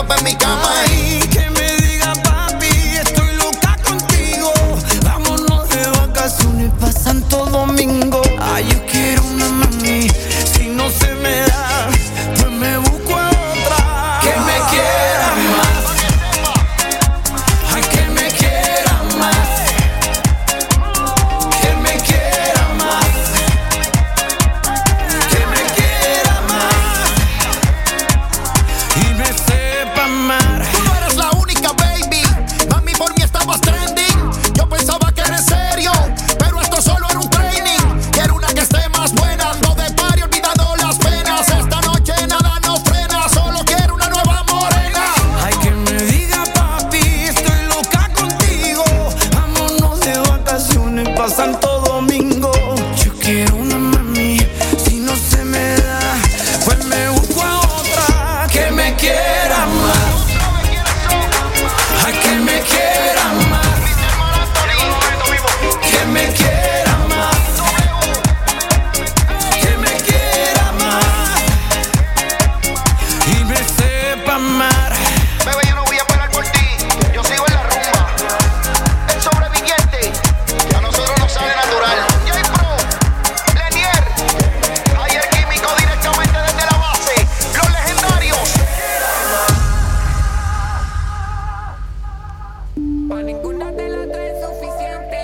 pa' en mi cama. Ay, que me diga papi, estoy loca contigo. Vámonos de vacaciones pa' Santo Domingo. Ay, yo quiero una mami, si no se me da, pues me busco a otra. Que me quiera más. Ay, que me quiera más. Que me quiera más. Que me quiera más. Y me sepa amar. Tú no eres la única, baby. Mami, por mí estabas trending. Yo pensaba que eres serio, pero esto solo era un training. Quiero una que esté más buena. Ando de party, olvidando las penas. Esta noche nada nos frena. Solo quiero una nueva morena. Ay, que me diga papi, estoy loca contigo. Vámonos de vacaciones pa' Santo Domingo. Yo quiero una mami, si no se me da, pues me busco a otra. Que me quiera más. Ay, que me quiera más. Que me quiera más. Que me quiera más. Y me sepa amar. Bebé, yo no voy a parar por ti. Yo sigo en la rumba. El sobreviviente. Y a nosotros nos sale natural. J-Pro, Lenier. Ayer químico directamente desde la base. Los legendarios. Pa' ninguna de las tres es suficiente.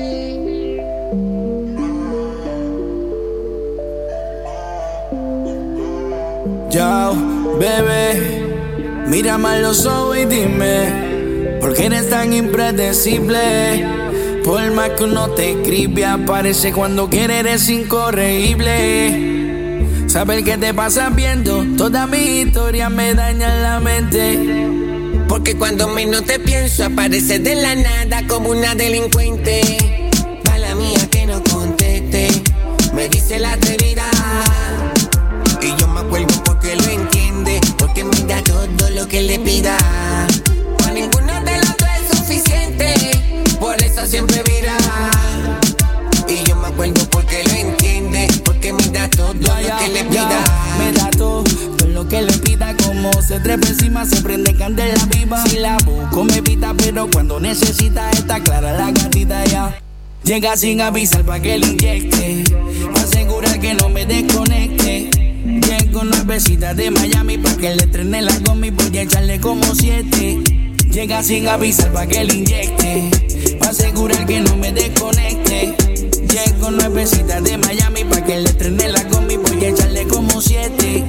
Yo, bebé, mírame a los ojos y dime, ¿por qué eres tan impredecible? Por más que uno te escribe, aparece cuando quiere, eres incorregible. Saber qué te pasa viendo toda mi historia me daña la mente. Porque cuando menos te pienso apareces de la nada como una delincuente. Mala mía que no conteste, me dice la atrevida. Y yo me acuerdo porque lo entiende, porque me da todo lo que le pida. Para ninguna de las dos es suficiente, por eso siempre vira. Y yo me acuerdo porque lo entiende, porque me da todo lo que le pida. Me da todo lo que le pida, como se trepa encima, se prende candela viva. Si la busco me pita, pero cuando necesita está clara la gatita ya. Llega sin avisar pa' que le inyecte, pa' asegurar que no me desconecte. Llego nuevecita de Miami pa' que le estrene la goma y voy a echarle como 7. Llega sin avisar pa' que le inyecte, pa' asegurar que no me desconecte. Llego nuevecita de Miami pa' que le estrene la goma y voy a echarle como 7.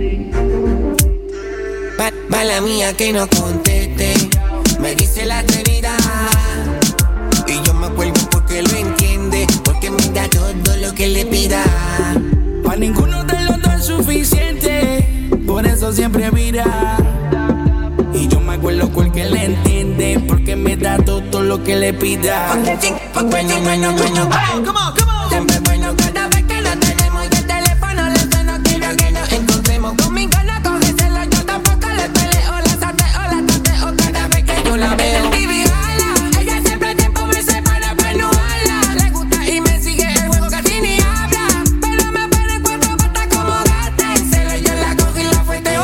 Mala mía que no conteste, me dice la atrevida. Y yo me acuerdo porque lo entiende, porque me da todo lo que le pida. Pa' ninguno de los dos es suficiente, por eso siempre vira. Y yo me acuerdo porque le entiende, porque me da todo lo que le pida. Bueno, siempre bueno cada vez que lo tenemos y el teléfono le suena. Quiero que nos encontremos, conmigo no cógeselo, yo tampoco le peleo, la sateo cada vez que yo la veo. Baby, jala, ella siempre a tiempo me separa para no hablar. Le gusta y me sigue el juego, casi ni habla, pero me pone en cuatro patas como gata. En celo yo la cojo y la fueteo.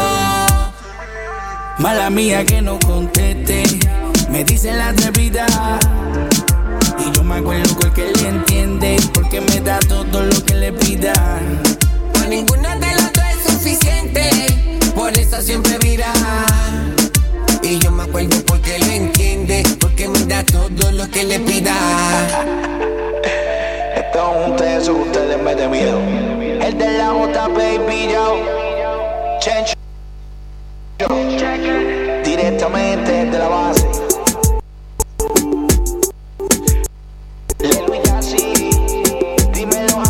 Mala mía que no conteste, me dice la atrevida. Y yo me acuerdo porque le entiende, porque me da todo lo que le pida. Por ninguna de las dos es suficiente, por eso siempre vira. Y yo me acuerdo porque lo entiende, porque me da todo lo que le pida. Esto es un teso que ustedes me den miedo. El de la J, baby, yo. Change. Directamente de la base. Lelo y Yassi, dímelo.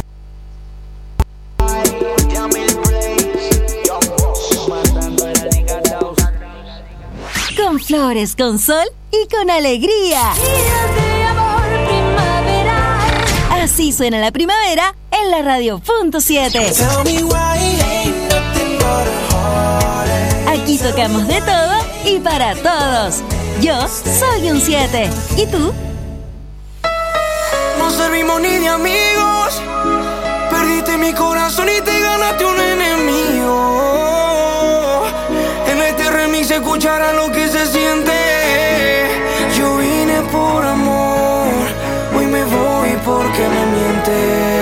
Yamil Blaze, Young Boss. Matando a la Liga 2. Con flores, con sol y con alegría. Días de amor primaveral. Así suena la primavera en la radio.7. Tell me why ain't nothing but a heartache. Aquí tocamos de todo y para todos. Yo soy un 7. ¿Y tú? No servimos ni de amigos. Perdiste mi corazón y te ganaste un enemigo. En este remix se escuchará lo que se siente. Yo vine por amor, hoy me voy porque me miente.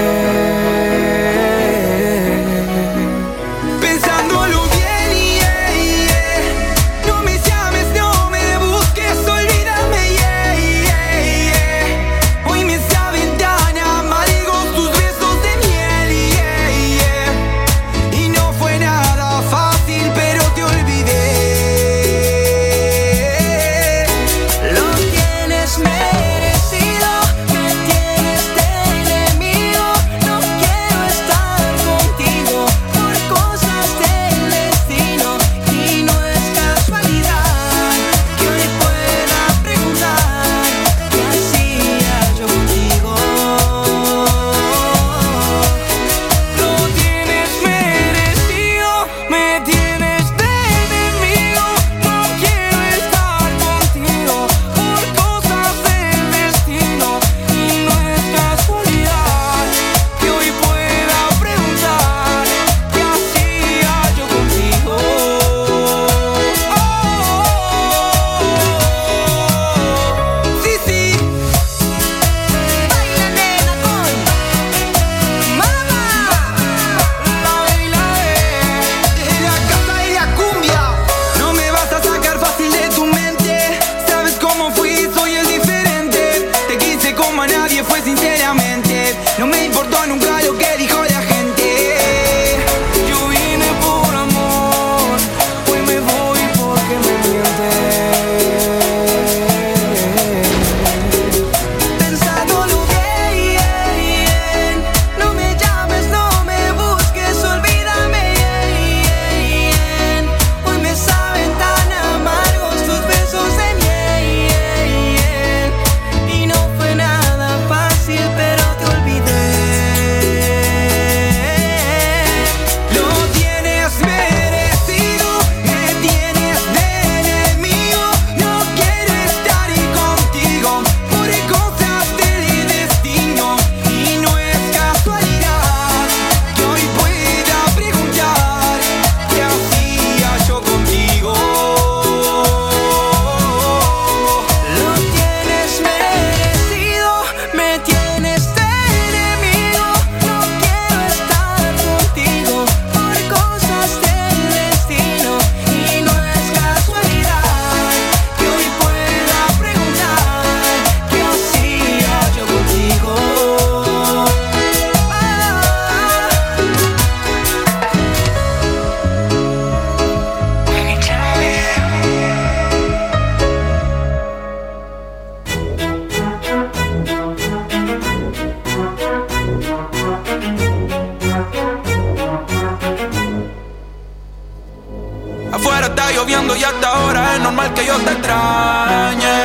lloviendo y hasta ahora es normal que yo te extrañe.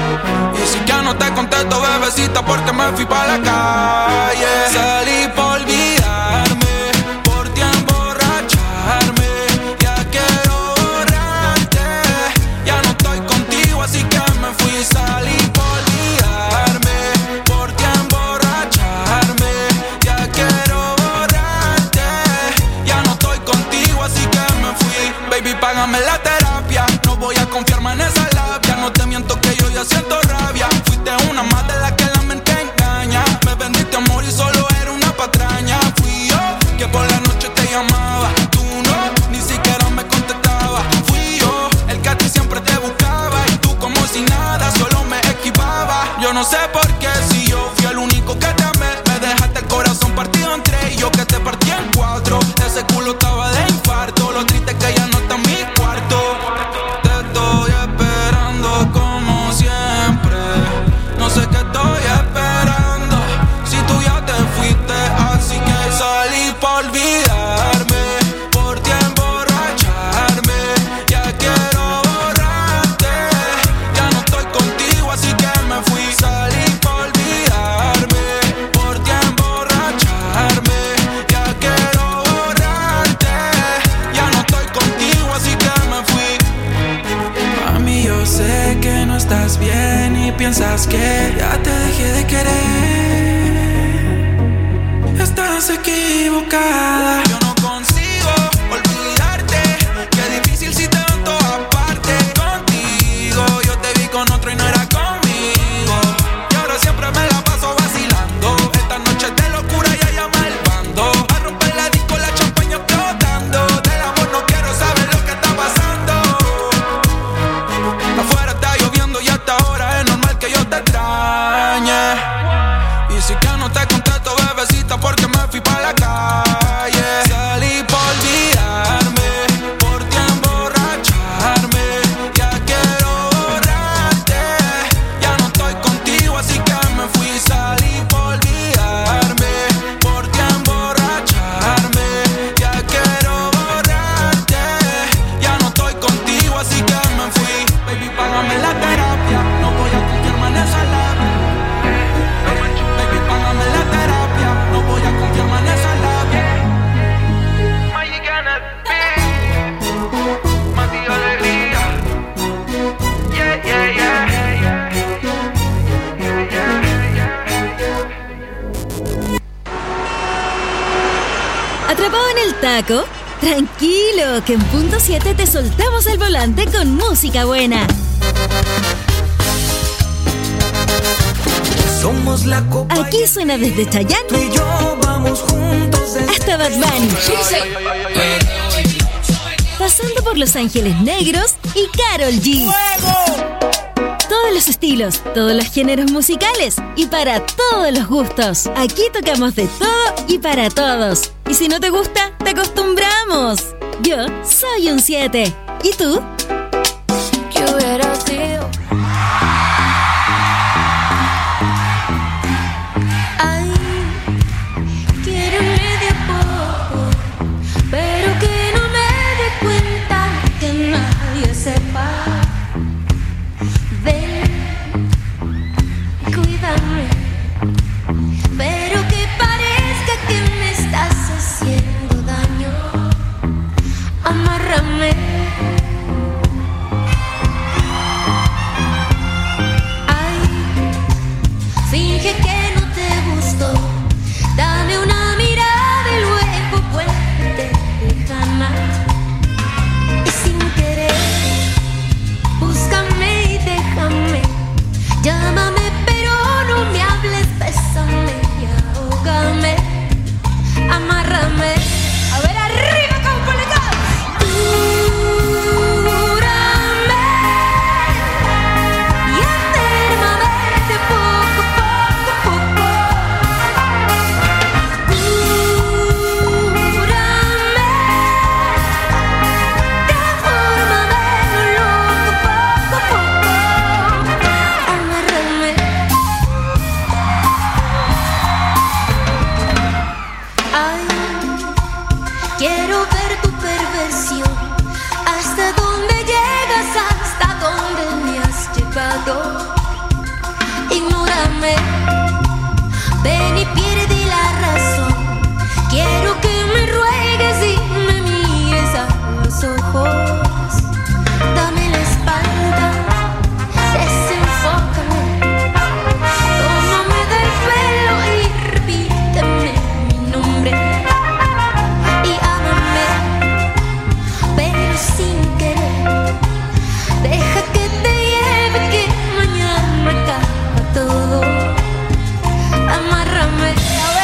Y si ya no te contesto, bebecita, porque me fui pa' la calle. Salí por olvidarme, por ti emborracharme. Ya quiero borrarte, ya no estoy contigo, así que me fui. Salí por olvidarme, por ti emborracharme. Ya quiero borrarte, ya no estoy contigo, así que me fui. Baby, págame la terapia, no voy a confiar más en esa labia. No te miento que yo ya siento rabia. Fuiste una más de la que la mente engaña. Me vendiste amor y solo era una patraña. Fui yo que por la noche te llamaba, tú no, ni siquiera me contestabas. Fui yo el que a ti siempre te buscaba y tú como si nada, solo me esquivaba. Yo no sé por qué, si yo fui el único que te amé, me dejaste el corazón partido en tres y yo que te partí en cuatro. Ese culo estaba de infarto, lo triste es que ya no está en mi cuarto. Te estoy esperando como siempre, no sé qué estoy esperando, si tú ya te fuiste, así que salí por olvidarme, por ti emborracharme. Ya quiero borrarte, ya no estoy contigo, así que me fui. Salí por olvidarme, por ti emborracharme. Ya quiero borrarte, ya no estoy contigo, así que me fui. Mami, yo sé que no estás bien y piensas que ya te dejé de querer. Estás equivocada. Yo no consigo olvidarte, qué difícil si te veo en todas partes. ¿Atrapado en el taco? Tranquilo, que en punto 7 te soltamos el volante con música buena. Somos la copa. Aquí suena desde Chayanne Tú y yo vamos juntos hasta Bad Bunny, pasando por Los Ángeles Negros y Karol G. Todos los estilos, todos los géneros musicales y para todos los gustos. Aquí tocamos de todo y para todos. Y si no te gusta, te acostumbramos. Yo soy un 7. ¿Y tú? ¿Qué hubiera sido? Ay, quiéreme de a poco, pero que no me dé cuenta, que nadie sepa. Ven, cuídame, pero que parezca que me estás haciendo daño. Amárrame. Ay, finge que no te gustó. Dame una mirada y luego vuélvete lejana. Y sin querer, búscame y déjame. Llámame pero no me hables, bésame y ahógame. Amárrame. A ver, arriba con policía. Cúrame y aférmame de poco, poco, poco. Cúrame, transfórmame en un loco, poco, poco. Amárrame. Ay, quiero ver tu perversión. Hasta dónde llegas, hasta dónde me has llevado. Ignórame, ven y pierde la razón. Quiero que me ruegues y me mires a los ojos. Dame la espalda, desenfócame. Tómame del pelo y repíteme mi nombre. Y ámame, pero sin querer. Deja que te lleve, que mañana acaba todo. Amárrame. A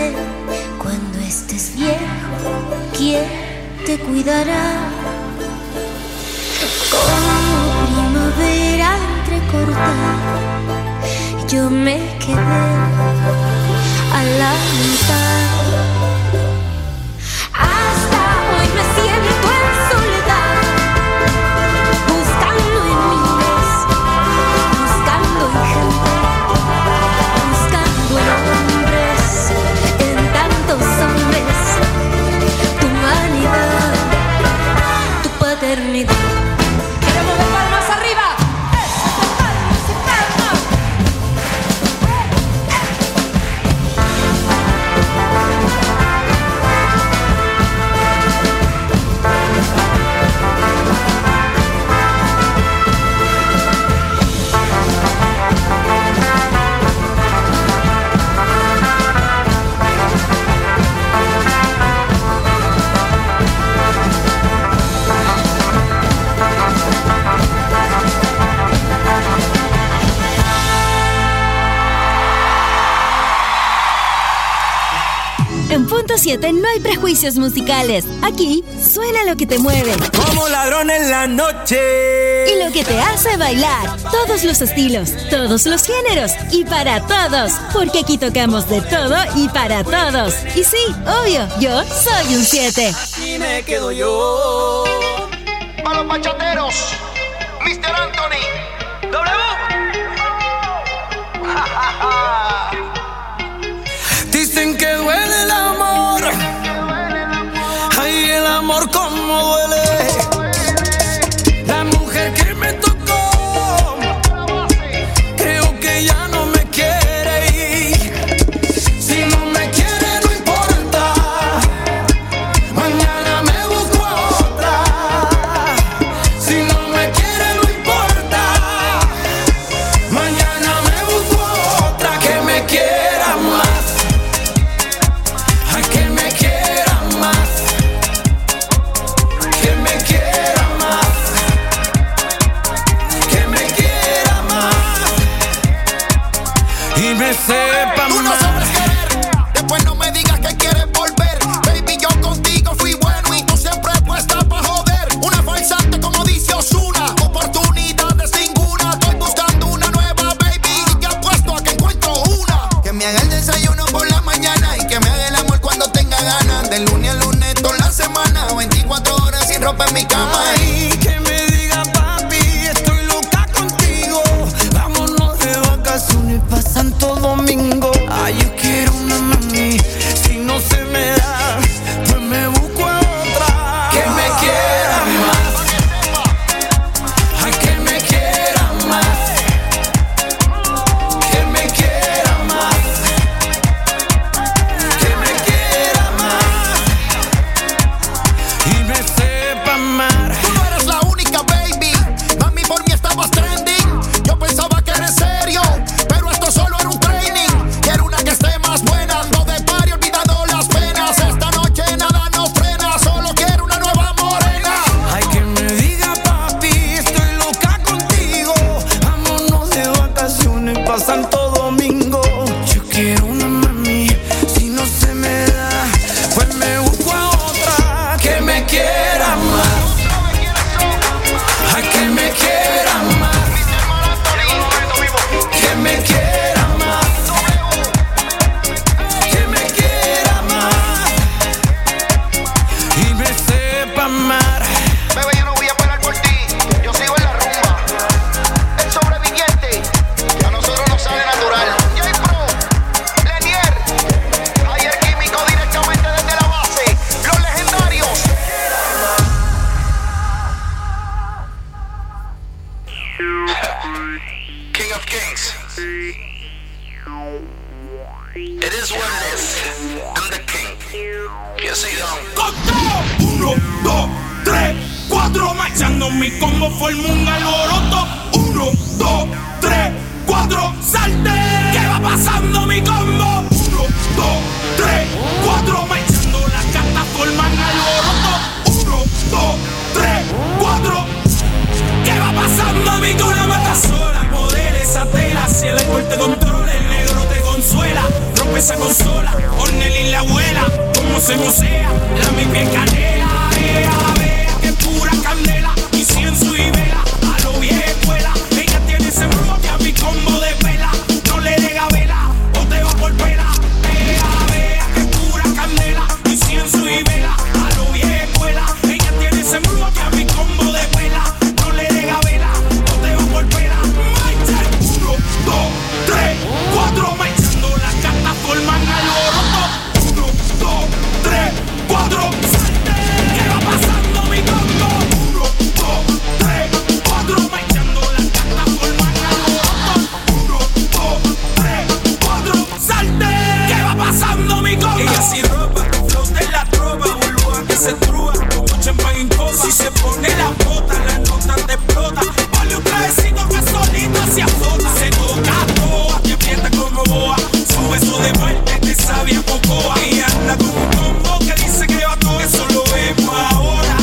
mujer. Cuando estés viejo, ¿quién te cuidará? Como primavera entrecortada, yo me quedé a la mitad. Hasta hoy me siento en soledad, buscando en miles, buscando en gente, buscando en hombres, en tantos hombres, tu humanidad, tu paternidad. Queremos ver palmas arriba. En Punto 7 no hay prejuicios musicales. Aquí suena lo que te mueve. Como ladrón en la noche. Y lo que te hace bailar. Todos los estilos, todos los géneros y para todos. Porque aquí tocamos de todo y para todos. Y sí, obvio, yo soy un 7. Aquí me quedo yo. Para los bachateros, Mr. Anthony. W. Dicen que duele el amor. Ay, el amor como duele. La mujer que me tocó, creo que ya no me quiere ir. Si no me quiere no importa, mañana me busco a otra. Si no me quiere no importa, mañana me busco a otra que me quiera más. Sepa tú no sabes querer, después no me digas que quieres volver. Baby, yo contigo fui bueno y tú siempre puesta pa' joder. Una falsante como dice Ozuna, oportunidades ninguna. Estoy buscando una nueva baby y te apuesto a que encuentro una. Que me haga el desayuno por la mañana y que me haga el amor cuando tenga ganas. De lunes a lunes toda la semana, 24 horas sin ropa en mi cama. Ay, que me diga papi, estoy loca contigo. Vámonos de vacaciones pa' Santo Domingo. Ay, yo quiero una mami. Si no se me da, pues me busco a otra que me quiera más. Ay, que me quiera más. Que me quiera más. Que me quiera más. Y me sepa amar. Tú no eres la única, baby. Mami, por mí estabas trending. Yo pensaba que eres serio, pero esto solo era un training. Quiero una que esté más buena. Ando de party, olvidado las penas. Esta noche nada nos frena. Solo quiero una nueva morena. Ay, que me diga papi, estoy loca contigo. Vámonos de vacaciones pa' Santo Domingo. Yo quiero una mami. Si no se me da, pues me busco a otra que me quiera más. Ay, que me quiera más. Que me quiera más. Que me quiera más. Y me sepa amar. Bebé, yo no voy a parar por ti. Yo sigo en la rumba. El sobreviviente. Y a nosotros nos sale natural. J-Pro, Lenier. Ayer químico directamente desde la base. Los legendarios. King of Kings. It is what it is. I'm the king. Yo soy Don. Conteo 1, 2, 3, 4, marchando mi combo forma un alboroto. 1, 2, 3, 4, salte. ¿Qué va pasando mi combo? 1, 2, 3, 4, marchando las cartas forman alboroto. 1, 2, 3, 4. ¿Qué va pasando mi combo? Una mata sola, poder esa tela. Si el alcohol te controla, el negro te consuela. Rompe esa consola, Ornel y como se mocea, la mi piel canela, vea que pura candela, incienso y vela, a lo vieja escuela, ella tiene ese brote a mi combo de pela, no le dé vela, o te va por pela, vea que pura candela, incienso y vela, a lo vieja escuela, ella tiene ese brote a mi combo de pela, no le dé vela, o te va por pela, marcha, 1, 2, 3, 4, marchando las cartas forman alboroto, 1, 2, 3, 4, salte, ¿qué va pasando mi combo? 1, 2, 3, 4, marchando las cartas forman alboroto, 1, 2, 3, 4, salte, ¿qué va pasando mi combo? Ella sin ropa, flow de la tropa, burbuja que se trúa, como champán en copa, si se pone la bota, la nota te explota, ponle un trajecito que solita se azota, se toca toa, te aprieta como boa, su beso de muerte te sabe a cocoa, y anda con un combo que dice que va todo, eso lo vemos ahora,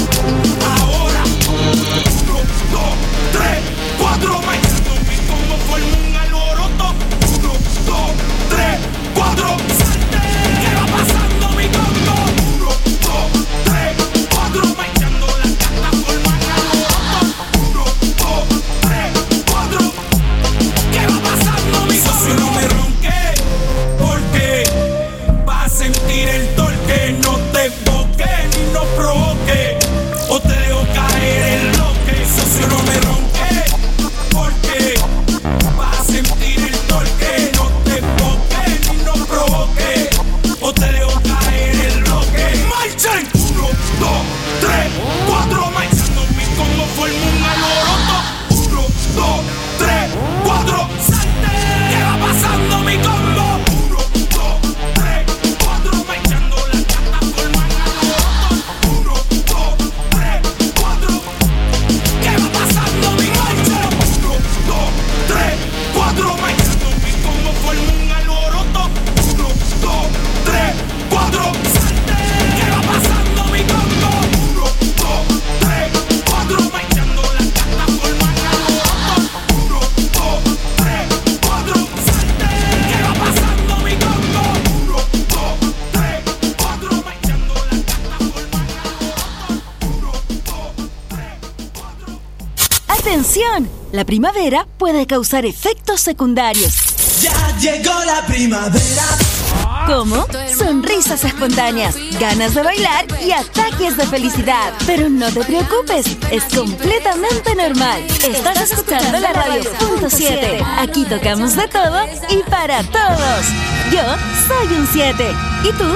1, 2, 3, 4, marchando mi combo forma un alboroto, 1, 2, 3, 4, salte, ¿qué va pasando mi combo? 1, 2, 3, 4, marchando las cartas forman alboroto, 1, 2, 3, 4, ¿qué va pasando mi combo? Socio, no me ronque, porque vas a sentir el torque, no te boques ni no provoque, o te dejo caer el bloque, socio, no me ronque, porque vas a sentir el torque, no te boques ni no provoque, o te dejo caer el bloque, marchen, 1, 2, 3, 4, marchando mi combo forma un alboroto, 1, 2, 3, 4, salte, ¿qué va pasando mi combo? 1, 2, 3, 4, marchando las cartas forman alboroto, 1, 2, 3, 4, ¿qué va pasando mi marcha? 1, 2, 3, 4, marchando mi combo forma un alboroto, 1, 2, 3, 4, salte, ¿qué va pasando mi combo? 1, 2, 3, 4, marchando las cartas forman alboroto, 1, 2, 3, 4, salte, ¿qué va pasando mi combo? 1, 2, 3, 4, marchando las cartas forman alboroto, 1, 2, 3, 4. ¡Atención! La primavera puede causar efectos secundarios. Ya llegó la primavera. Como sonrisas espontáneas, ganas de bailar y ataques de felicidad. Pero no te preocupes, es completamente normal. Estás escuchando la radio .7. Aquí tocamos de todo y para todos. Yo soy un 7. ¿Y tú?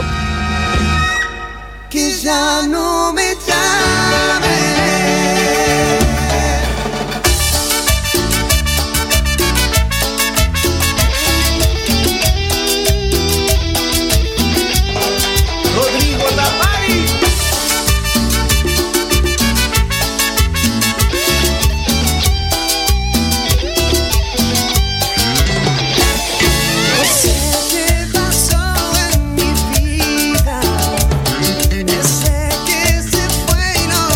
Que ya no me llames. Sé que se fue y no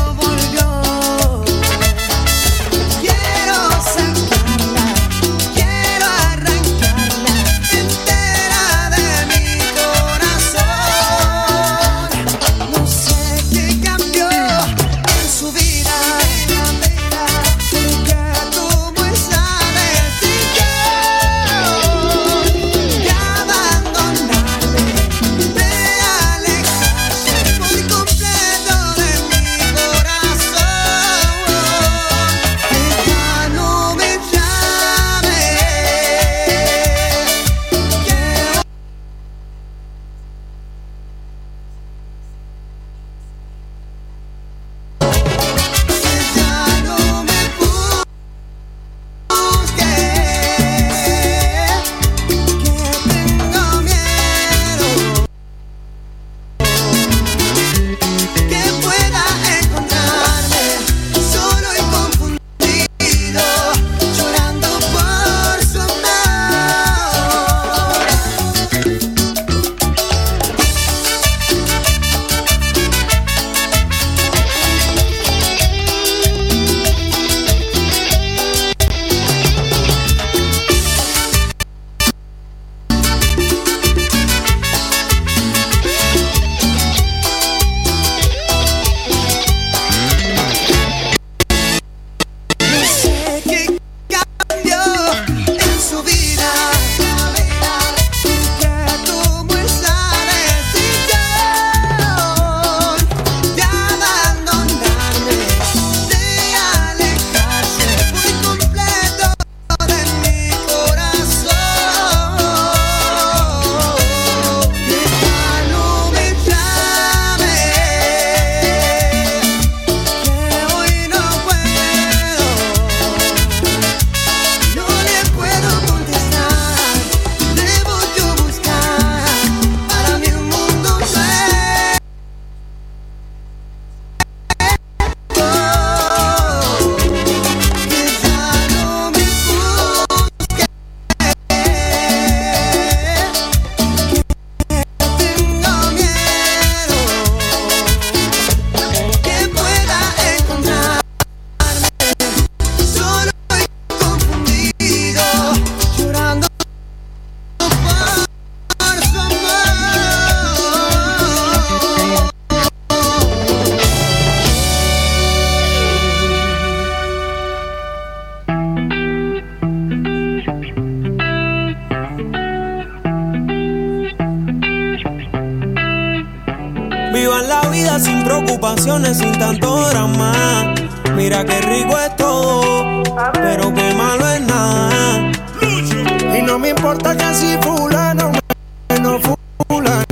Vivan la vida sin preocupaciones, sin tanto drama. Mira qué rico es todo, pero qué malo es nada. Y no me importa que si fulano no fulana.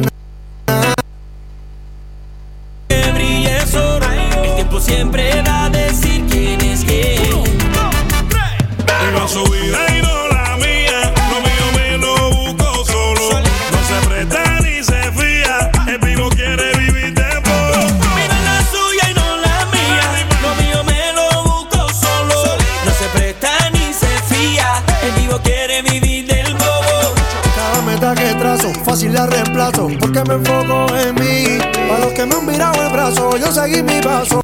Que brille solo, el tiempo siempre va a decir quién es quién. 1, 2, 3. Tengo su vida y no la mía. Lo mío me lo busco solo. No se presta ni se fía. El vivo quiere vivir de poco. Vive la suya y no la mía. Lo mío me lo busco solo. No se presta ni se fía. El vivo quiere vivir del bobo. Cada meta que trazo, fácil la reemplazo, porque me enfoco en mí. Para los que me han virado el brazo, yo seguí mi paso.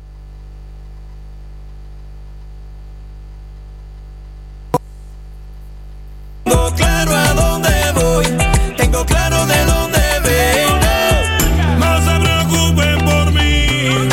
Tengo claro a dónde voy, tengo claro de dónde vengo. No se preocupen por mí.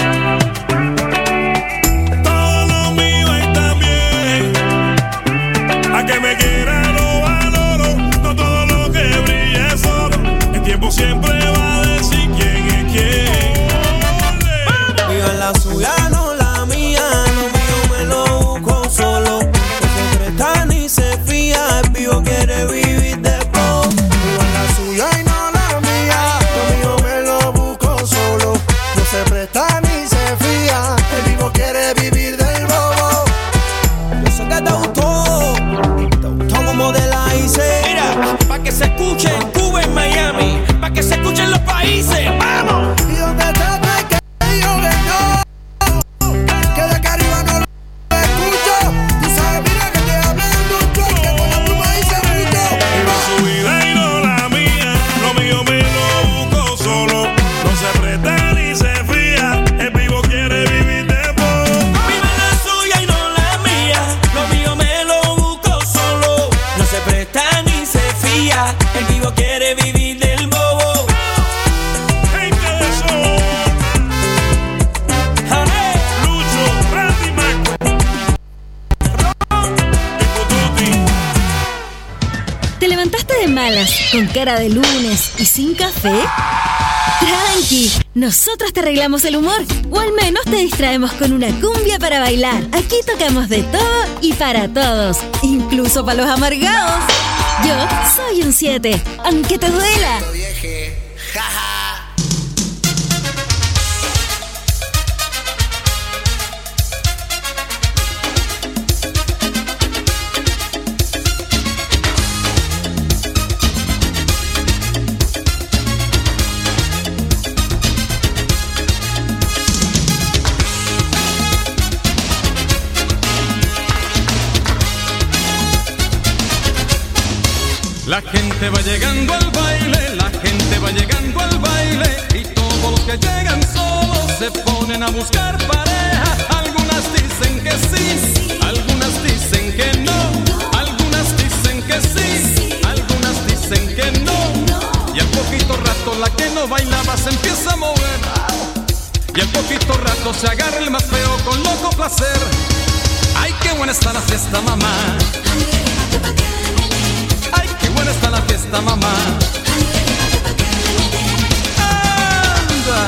Todo lo mío está bien. A que me quiera lo valoro. No todo lo que brilla es oro. El tiempo siempre va a decir quién es quién. Vivan la suya, no la mía. Lo mío me lo busco solo. No se presta ni se fía. El vivo quiere vivir de poco. Vivan la suya y no la mía. Lo mío me lo busco solo. No se presta ni se fía. El vivo quiere vivir del bobo. Eso que te gustó como de la hice. Mira, pa' que se escuche en Cuba, en Miami, pa' que se escuchen los países. ¡Vamos! Y donde te que yo que de acá arriba no lo escucho. Tú sabes, mira que te hablan mucho, que con la pluma dice mucho. Viva su vida y no la mía. Lo mío me lo busco solo. No se presta ni se fía. El vivo quiere vivir de poco. Vive la suya y no la mía. Lo mío me lo busco solo. No se presta ni se fía. El vivo quiere vivir del bobo. Hey, que eso. ¡Jale! Lucho, Randy Mac. ¿Te levantaste de malas, con cara de lunes y sin café? Tranqui, nosotros te arreglamos el humor, o al menos te distraemos con una cumbia para bailar. Aquí tocamos de todo y para todos, incluso para los amargados. Yo soy un 7, aunque te duela. La gente va llegando al baile, la gente va llegando al baile y todos los que llegan solos se ponen a buscar pareja. Algunas dicen que sí, algunas dicen que no, algunas dicen que sí, algunas dicen que no. Y al poquito rato la que no bailaba se empieza a mover y al poquito rato se agarra el más feo con loco placer. Ay, qué buena está la fiesta, mamá. Ay, qué buena está la fiesta, mamá. Anda.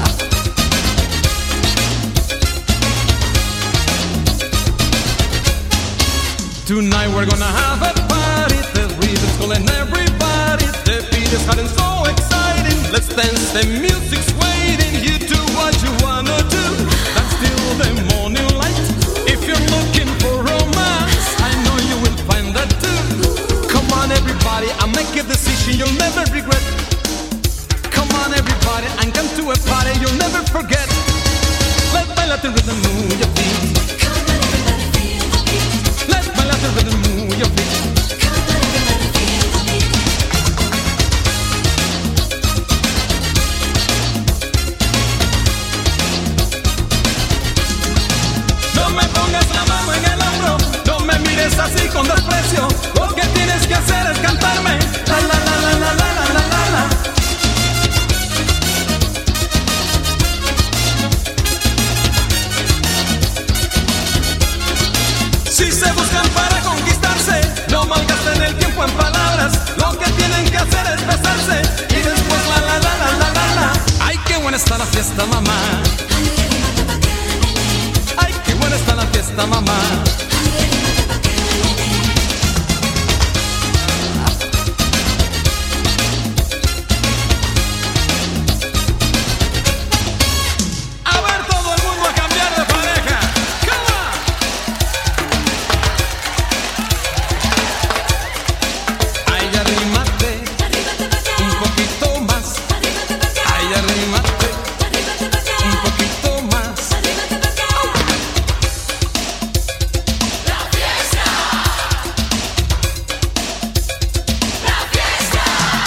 Tonight we're gonna have a party. The rhythm's calling everybody. The beat is hot and so exciting. Let's dance, the music's waiting. You do what you wanna do. That's still the morning light. If you're looking for romance, I know you will find that too. Come on everybody, I'll make a decision you'll never regret. Come on everybody, and come to a party you'll never forget. Let's bailar the rhythm, move your feet. Let's bailar the rhythm, move your feet. No me pongas la mano en el hombro, no me mires así con desprecio. Lo que tienes que hacer es cantarme la la la la la la la la la. Si se buscan para conquistarse, no malgasten el tiempo en palabras. Lo que tienen que hacer es besarse y después la la la la la la la. Ay, qué buena está la fiesta, mamá. Ay, qué buena está la fiesta, mamá. A ver todo el mundo a cambiar de pareja. Come on. Ay, arrímate un poquito más. Ay, arrímate un poquito más. La fiesta. La fiesta.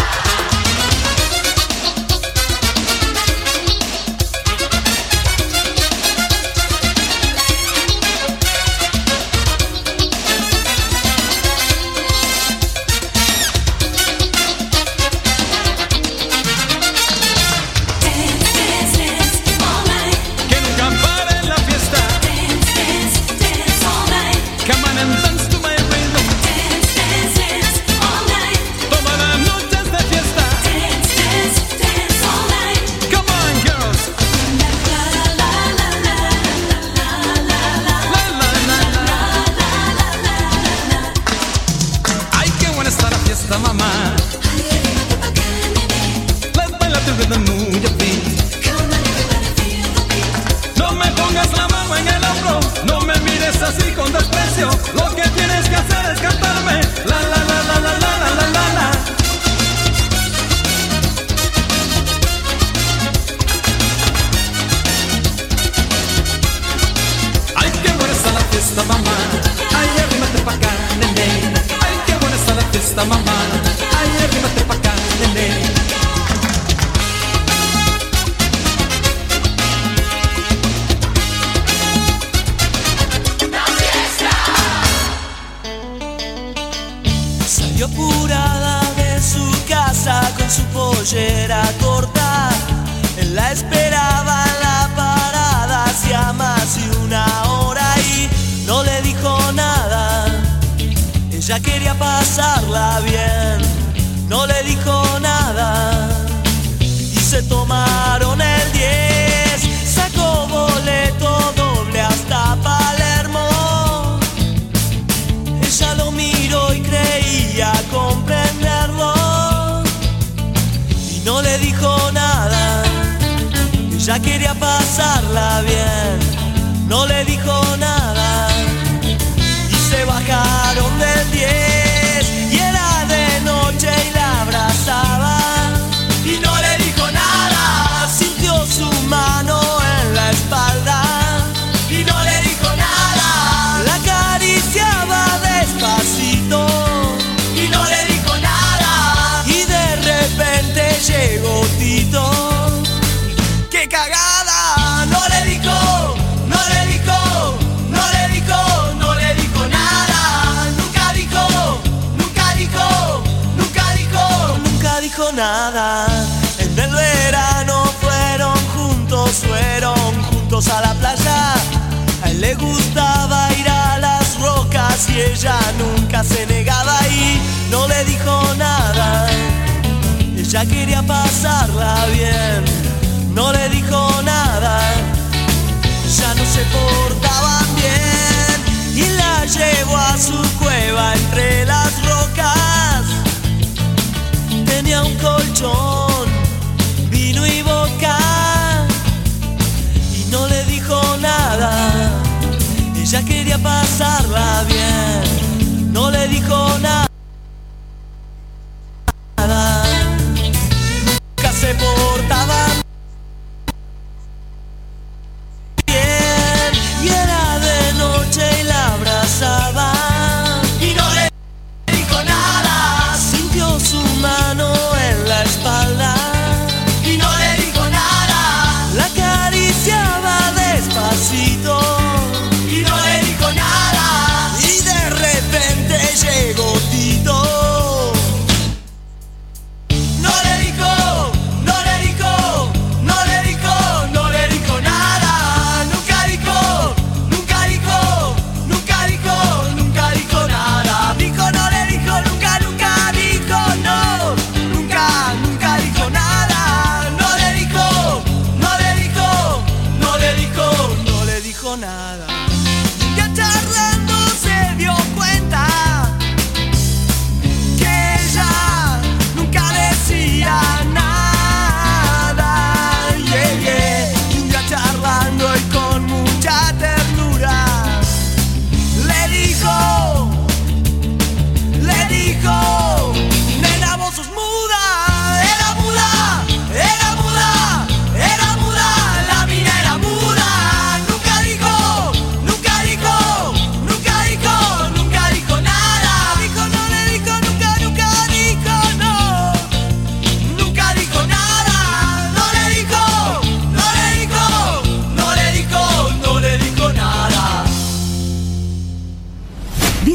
Que nunca pare la fiesta. Come on and dance to my rhythm. Toda la noche es de fiesta. Come on, girls. La, la, la. Ay, qué buena está la fiesta, mamá. Let's baila to the move your feet. No me pongas la mano en el hombro, no me mires así con desprecio. Lo que tienes que hacer es cantarme la la la la la la la la la. Ay, qué buena está la fiesta, mamá. Ay, arrímate pa' acá, nene. Ay, qué buena está la fiesta, mamá. Ay, arrímate pa' acá, nene. Salió apurada de su casa con su pollera corta. Él la esperaba en la parada hacía más de una hora y no le dijo nada. Ella quería pasarla bien, no le dijo nada. Y se tomaron el 10, sacó boleto doble hasta Palermo. Ella lo miró y creía comprenderlo y no le dijo nada. Ella quería pasarla bien, no le dijo nada. Y se bajaron del 10 y era de noche y la abrazaba y no le dijo nada. Sintió su mano en la espalda y no le dijo nada. La acariciaba despacito y no le dijo nada. Y de repente llegó Tito. ¡Qué cagada! No le dijo, no le dijo, no le dijo, no le dijo nada. Nunca dijo, nunca dijo, nunca dijo, nunca dijo nada. En el verano fueron juntos a la playa. A él le gustaba ir a las rocas y ella nunca se negaba y no le dijo nada. Ella quería pasarla bien, no le dijo nada. Ya no se portaban bien y la llevó a su cueva entre las rocas. Tenía un colchón, vino y vodka y no le dijo nada. Ella quería pasarla bien, no le dijo nada. Nunca se portaban bien y era de noche y la abrazaba y no le dijo nada. Sintió su mano en la espalda y no le dijo nada. La acariciaba despacito y no le dijo nada. Y de repente llegó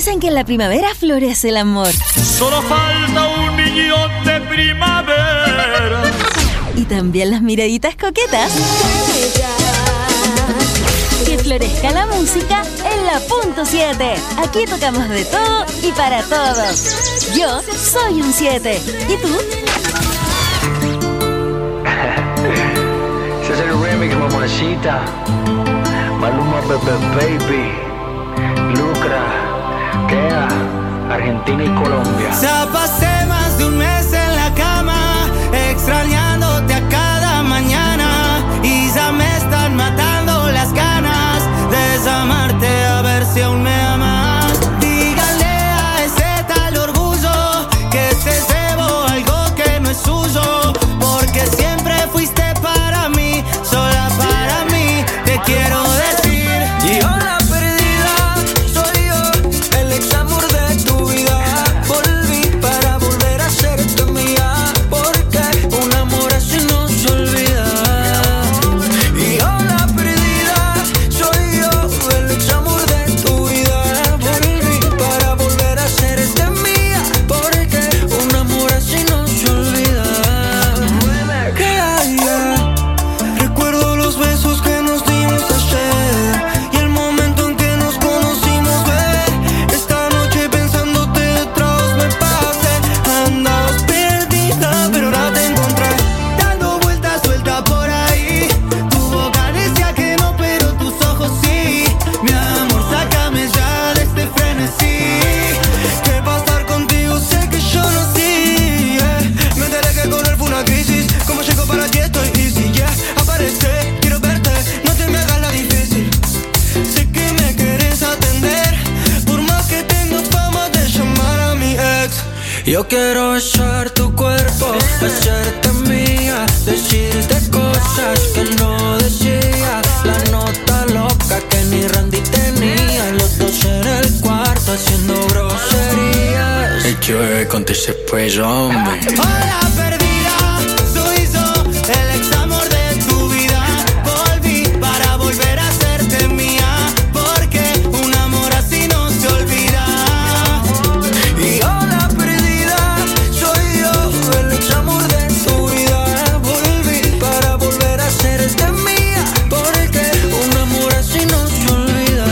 Dicen que en la primavera florece el amor. Solo falta un millón de primavera. Y también las miraditas coquetas. Que florezca la música en la punto 7. Aquí tocamos de todo y para todos. Yo soy un 7. ¿Y tú? Ese es el remix, mamacita. Maluma, Baby, Lucra, Kea, Argentina y Colombia. Ya pasé más de un mes en la cama, extrañándote a cada mañana. Y ya me están matando las ganas de desamarte, a ver si aún me amas. Dígale a ese tal orgullo que se llevó algo que no es suyo, porque siempre fuiste para mí, sola para mí. Te quiero decir, yo la perdida soy yo, el ex amor de tu vida. Volví para volver a serte mía, porque un amor así no se olvida. Y yo la perdida soy yo, el ex amor de tu vida. Volví para volver a serte mía, porque un amor así no se olvida. Recuerdo los besos que nos dimos ayer y el momento en que nos conocimos, bebé. Esta noche pensándote detrás me pasé. Andabas perdida, pero ahora te encontré, dando vueltas suelta por ahí. Tu boca decía que no, pero tus ojos sí. Mi amor, sácame ya de este frenesí. ¿Qué pasar contigo? Sé que yo no sí. Me enteré que con él fue una crisis. Como llego para ti estoy easy, yeah. Aparece, quiero verte, no te me hagas la difícil. Sé que me quieres atender, por más que tengo fama de llamar a mi ex. Yo quiero besar tu cuerpo, hacerte mía, decirte cosas que no decía. La nota loca que ni Randy tenía, los dos en el cuarto haciendo groserías. El que con ese peso, hombre. Hola perdida, soy yo, el ex amor de tu vida. Volví para volver a serte mía, porque un amor así no se olvida. Y hola perdida, soy yo, el ex amor de tu vida. Volví para volver a serte mía, porque un amor así no se olvida.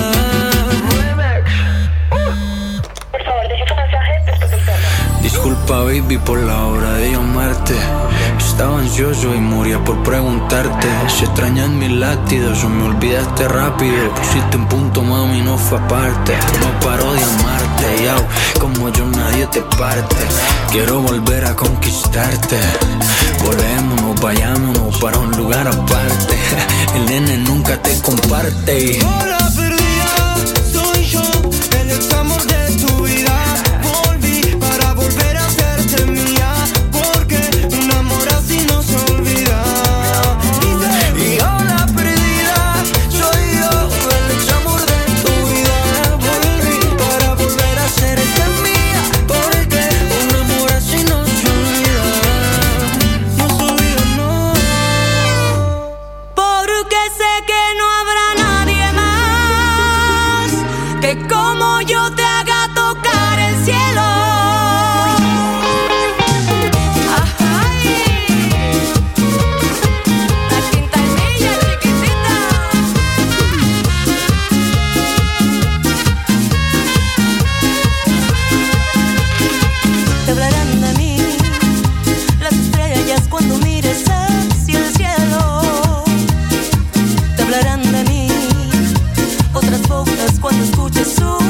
Por favor, deje su mensaje después del tono. Disculpa, baby, por la hora de llamarte. Estaba ansioso y moría por preguntarte si extrañas mis latidos o me olvidaste rápido. Pusiste un punto, mami, no fue aparte. No paro de amarte, yo, como yo nadie te parte. Quiero volver a conquistarte. Volémonos, vayámonos para un lugar aparte. El nene nunca te comparte. Hola perdida, soy yo, el ex amor de tu vida. Volví para volver a serte mía, porque un amor así no se olvida. Y hola perdida, soy yo, el ex amor de tu vida. Volví para volver a serte mía, porque un amor así no se olvida. No se olvida, no. Porque sé que no habrá nadie más que como yo te haga tocar el cielo. Ay, la quintanilla chiquitita. Te hablarán de mí las estrellas cuando mires hacia el cielo. Te hablarán de mí otras bocas cuando escuches su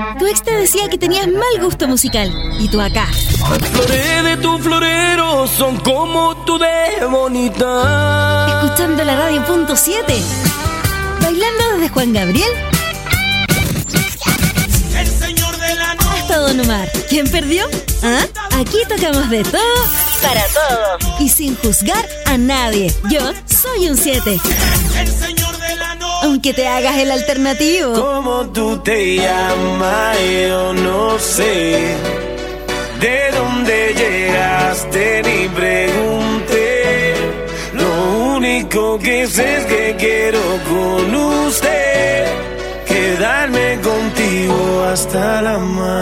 Tu ex te decía que tenías mal gusto musical. Y tú acá. Las flores de tu florero son como tú de bonita. Escuchando la radio .7. Bailando desde Juan Gabriel El señor de la noche. hasta Don Omar. ¿Quién perdió? ¿Ah? Aquí tocamos de todo para todos. Y sin juzgar a nadie. Yo soy un 7. El señor de la noche. Aunque te hagas el alternativo. ¿Cómo tú te llamas? Yo no sé. ¿De dónde llegaste? Ni pregunté. Lo único que sé es que quiero con usted quedarme contigo hasta el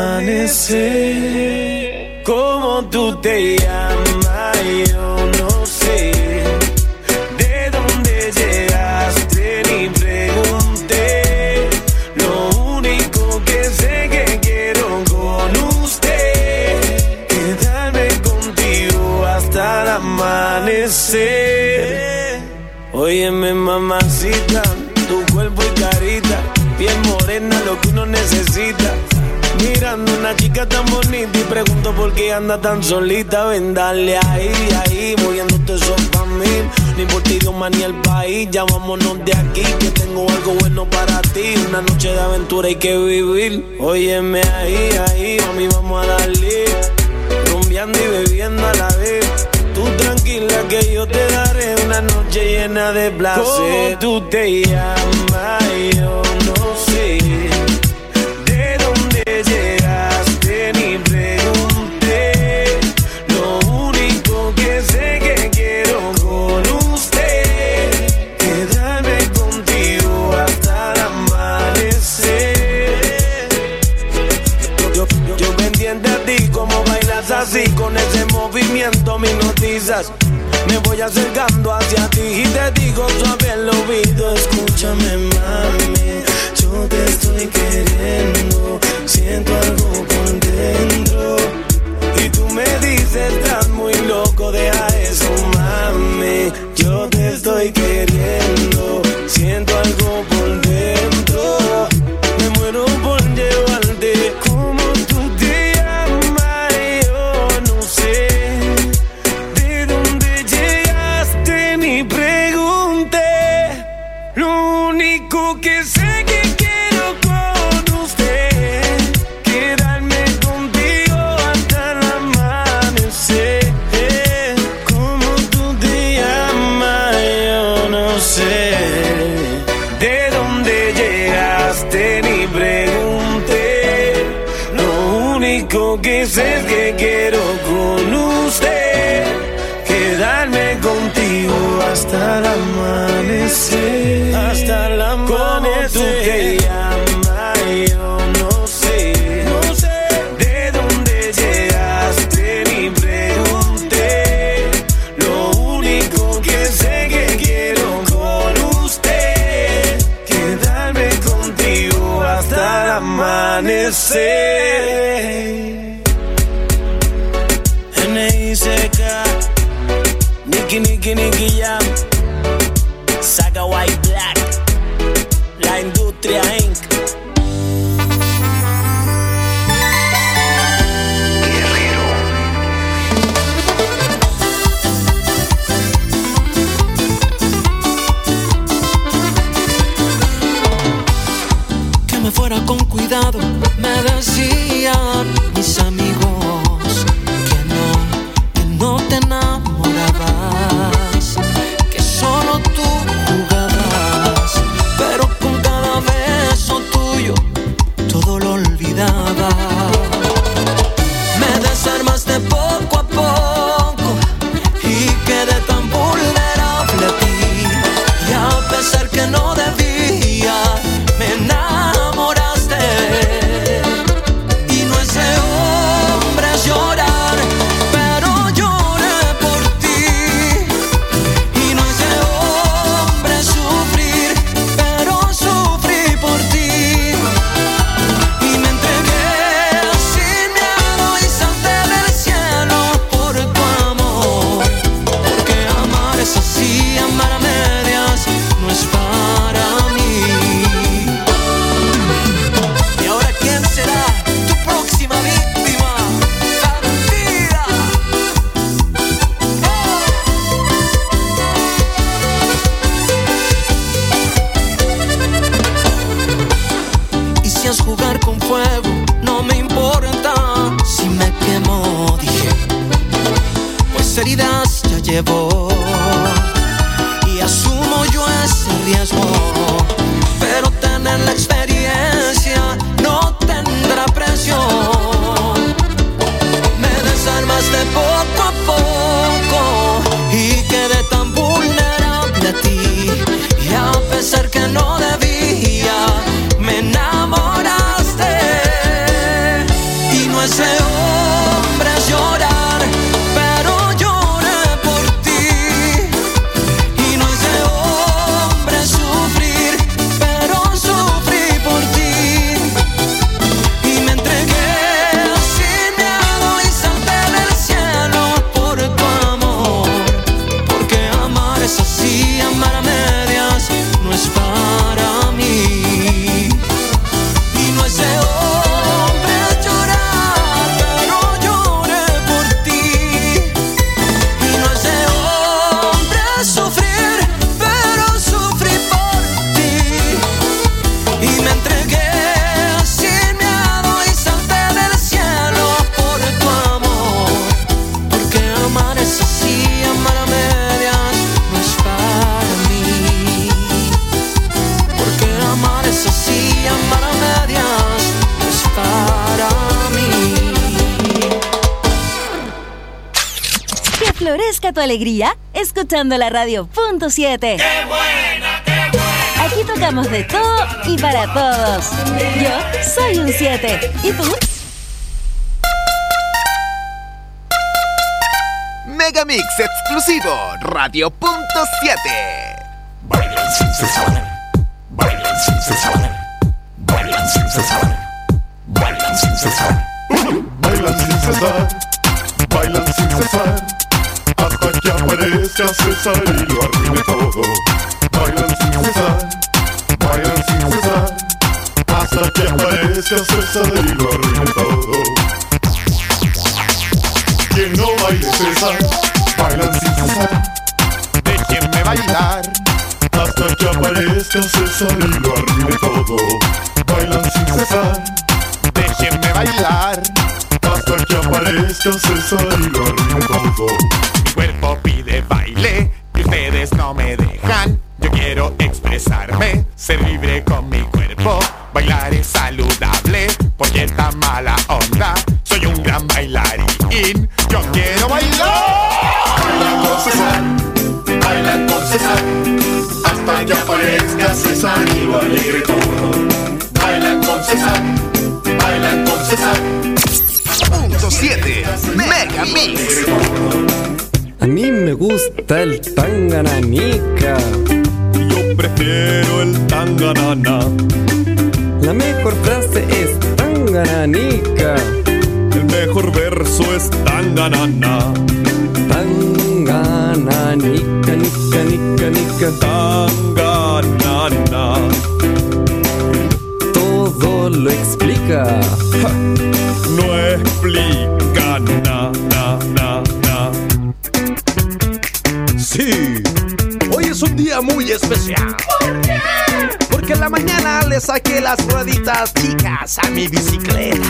amanecer. ¿Cómo tú te llamas? Yo no sé. ¿De dónde llegaste? Ni pregunté. Lo único que sé que quiero con usted quedarme contigo hasta el amanecer. Óyeme, mamacita, tu cuerpo y carita, piel morena, lo que uno necesita. Mirando una chica tan bonita y pregunto por qué anda tan solita. Ven, dale ahí, ahí, moviéndote eso pa' mí. Ni por ti, Dios, ni el país, ya vámonos de aquí, que tengo algo bueno para ti. Una noche de aventura hay que vivir. Óyeme ahí, ahí, mami, vamos a darle. Rumbeando y bebiendo a la vez. Tú tranquila que yo te daré una noche llena de placer. ¿Cómo tú te llamas? Yo no sé. ¿De dónde llegaste? Ni pregunté. Lo único que sé que quiero con usted quedarme contigo hasta el amanecer. Yo pendiente a ti, como bailas así, con ese movimiento me hipnotizas. Me voy acercando hacia ti y te digo suave al oído. Escúchame, mami, yo te estoy queriendo. Siento algo por dentro y tú me dices, estás muy loco, deja eso, mami. Yo te estoy queriendo. Siento algo por dentro. Me muero por llevarte. Como tú te llamas, yo no sé. ¿De dónde llegaste? Ni pregunté. Lo único que sé que quiero con usted quedarme contigo hasta el amanecer. Como tú te llamas, yo no sé. ¿De dónde llegaste? Ni pregunté. Lo único que sé es que quiero con usted quedarme contigo hasta el amanecer. Hasta el amanecer. ¿Cómo tú te llamas? Yo no sé. No sé. ¿De dónde llegaste? Ni pregunté. Lo único que sé que quiero con usted quedarme contigo hasta el amanecer. N.I.C.K. Nicky Jam, Saga White Black, La Industria Inc. Que me fuera con cuidado, me decían mis amigos que no te enamorabas, que no me importa si me quemo, dije, pues heridas ya llevo y asumo yo ese riesgo, pero tener la experiencia no tendrá precio. Me desarmaste poco a poco y quedé tan vulnerable a ti, y a pesar que no debía, me enamoraste. Y no es de hombres llorar, pero lloré por ti. Y no es de hombres sufrir, pero sufrí por ti. Y me entregué sin miedo y salté del cielo por tu amor, porque amar es así, amar a medias no es para mí. Y no es de hombres llorar, pero lloré por ti. Y no es de hombres sufrir, pero sufrí por ti. Y me entregué sin miedo y salté del cielo por tu amor, porque amar es así, amar a medias no es para mí. Porque amar es así, amar a medias no es para mí. Que florezca tu alegría escuchando la radio punto 7. ¡Qué buena, qué buena! Aquí tocamos de todo y para todos. Yo soy un 7. ¿Y tú? Megamix exclusivo, Radio Punto 7. Bailan sin cesar, bailan sin cesar, bailan sin cesar, bailan sin cesar. Bailan sin cesar, bailan sin cesar, hasta que aparezca César y lo arruine todo. Bailan sin cesar, bailan sin cesar, hasta que aparezca César y lo arruine todo. Quien no baile César, bailan sin cesar, Déjenme bailar. hasta que aparezca César y lo arruine todo. Bailan sin cesar, Déjenme bailar. hasta que aparezca César y lo arruine todo. Mi cuerpo pide baile y ustedes no me dejan. Yo quiero expresarme, ser libre con mi cuerpo. Bailar es saludable, porque esta mala onda. Soy un gran bailarín, yo quiero bailar. Bailan con César, bailan con César, hasta que aparezca César y lo alegre todo. Bailan con César, bailan con César. Punto 7, Megamix. A mí me gusta el tangananica. Yo prefiero el tanganana. La mejor frase es tangananica. El mejor verso es tanganana. Tangananica, nica, nica, nica. Tanganana. Todo lo explica. Ja. No explica na, na, na, na. Sí, hoy es un día muy especial. ¿Por qué? Porque en la mañana le saqué las rueditas chicas a mi bicicleta.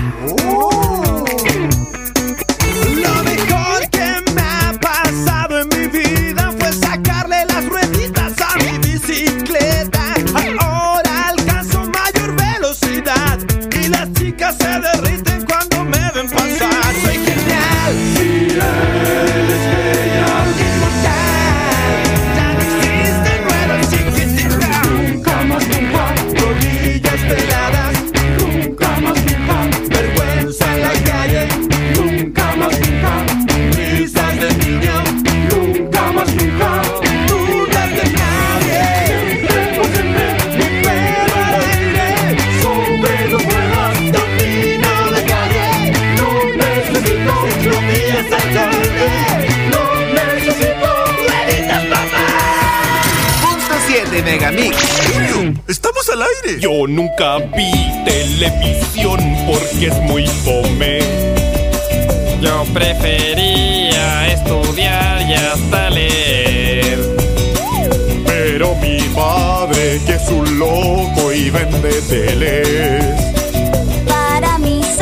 Lo mejor que me ha pasado en mi vida fue sacarle las rueditas a mi bicicleta. Ahora alcanzo mayor velocidad y las chicas se derriten cuando me ven pasar. Soy genial. Ya no existen nuevas chiquititas. Nunca más nunca. Rodillas peladas. Nunca más nunca. Vergüenza en la calle. Nunca más nunca. Risas de niño. Nunca más nunca. Dudas de nadie. Mi pelo al aire. Sobre los ruedas. Domino la calle. No necesito ciclovías al tarde. No necesito rueditas, papá. Punto 7, Megamix. ¡Estamos al aire! Yo nunca vi televisión porque es muy fome. Yo prefería estudiar y hasta leer. Pero mi padre, que es un loco y vende teles. Para mí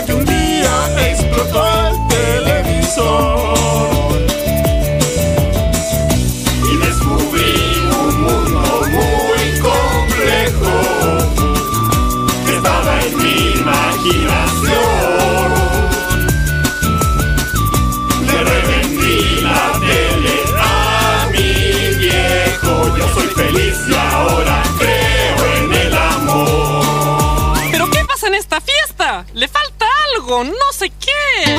hasta que un día explotó el televisor y descubrí un mundo muy complejo que estaba en mi imaginación. Le revendí la tele a mi viejo. Yo soy feliz y ahora creo en el amor. ¿Pero qué pasa en esta fiesta? ¡Le falta algo! ¡No sé qué!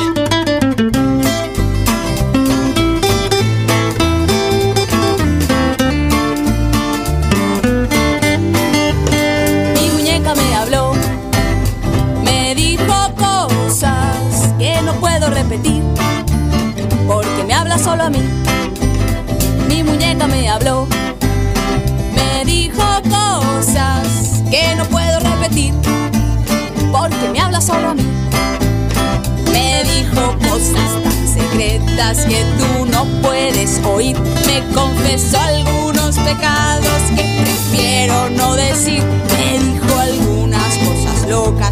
Mi muñeca me habló, me dijo cosas que no puedo repetir, porque me habla solo a mí. Mi muñeca me habló, me dijo cosas que no puedo repetir, porque me habla solo a mí. Me dijo cosas tan secretas que tú no puedes oír. Me confesó algunos pecados que prefiero no decir. Me dijo algunas cosas locas